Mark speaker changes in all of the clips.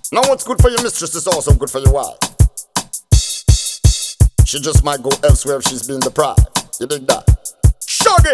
Speaker 1: Now what's good for your mistress is also good for your wife. She just might go elsewhere if she's being deprived. You dig that? Shuggy!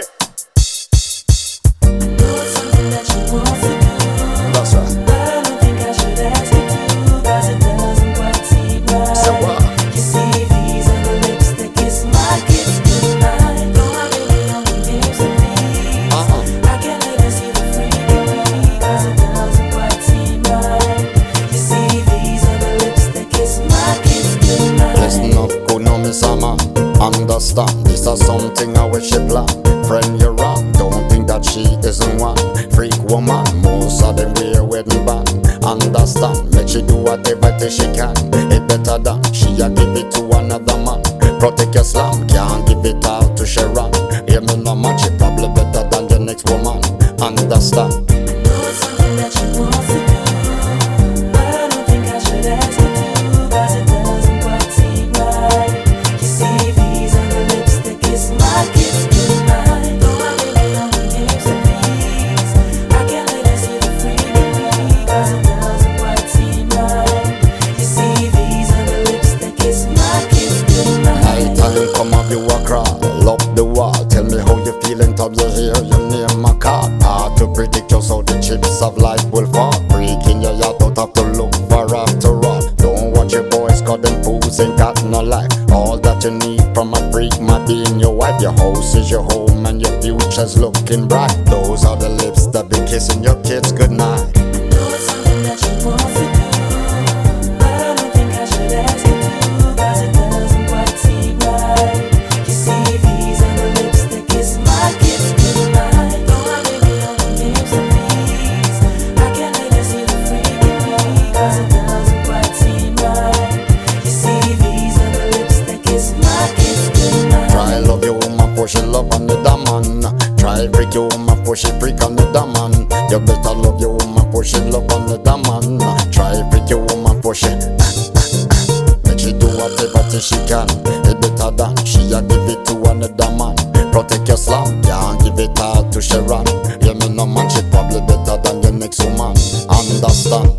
Speaker 2: Something that you want to do.
Speaker 1: That's right.
Speaker 2: But I don't think I should ask you to, 'cause it doesn't quite seem right.
Speaker 1: So what?
Speaker 2: You see, these are the lips that kiss my kiss goodnight. Though I really only gave some things, I can't let her see the freak in me, 'cause it doesn't quite seem right. You see, these are the lips that kiss my kiss goodnight.
Speaker 1: Listen up, good know me sama. Understand, this is something I wish you plan. Friend, you're wrong, don't think that she isn't one. Freak woman, most of them wear wedding band. Understand, make she do whatever till she can. It better than she a give it to another man. Protect your slam, can't give it all to Sharon. Hear me no man, she probably better than the next woman. Understand.
Speaker 2: Know it's something that you want to do, but I don't think I should ask you to, 'cause it doesn't quite seem right. You see, these are the lips that kiss my kiss goodnight. Though I really only gave some things, I can't let her see the freak in me, 'cause it doesn't quite seem right. You see, these are the lips that kiss my kiss goodnight.
Speaker 1: Night time come up, you a crawl up the wall. Tell me how you feel in top you hear your name my card. Hard to predict just how the chips of life will fall. Breaking your yacht, don't have to look far after all. Don't watch your boys, 'cause them fools ain't got no life. All that you need from a freak might be in your wife. Your house is your home and your future's looking bright. Those are the lips that be kissing your kids goodnight.
Speaker 2: Know it's something that you want to do, but I don't think I should ask you to, 'cause it doesn't quite seem right. You see, these are the lips that kiss my kiss goodnight. Though I really only gave some things, I can't let her see the freak in me, 'cause it doesn't quite seem right. You see, these are the lips that kiss my kiss goodnight.
Speaker 1: Try love your woman for she love another man. Try freak your woman for she freak another man. You better love your woman for she love another man. Try freak your woman for she make she do whatever till she can. It better than she a give it to another man. Protect your slam, can't give it all to Sharon. Hear me no man, she probably better than the next woman. Understand?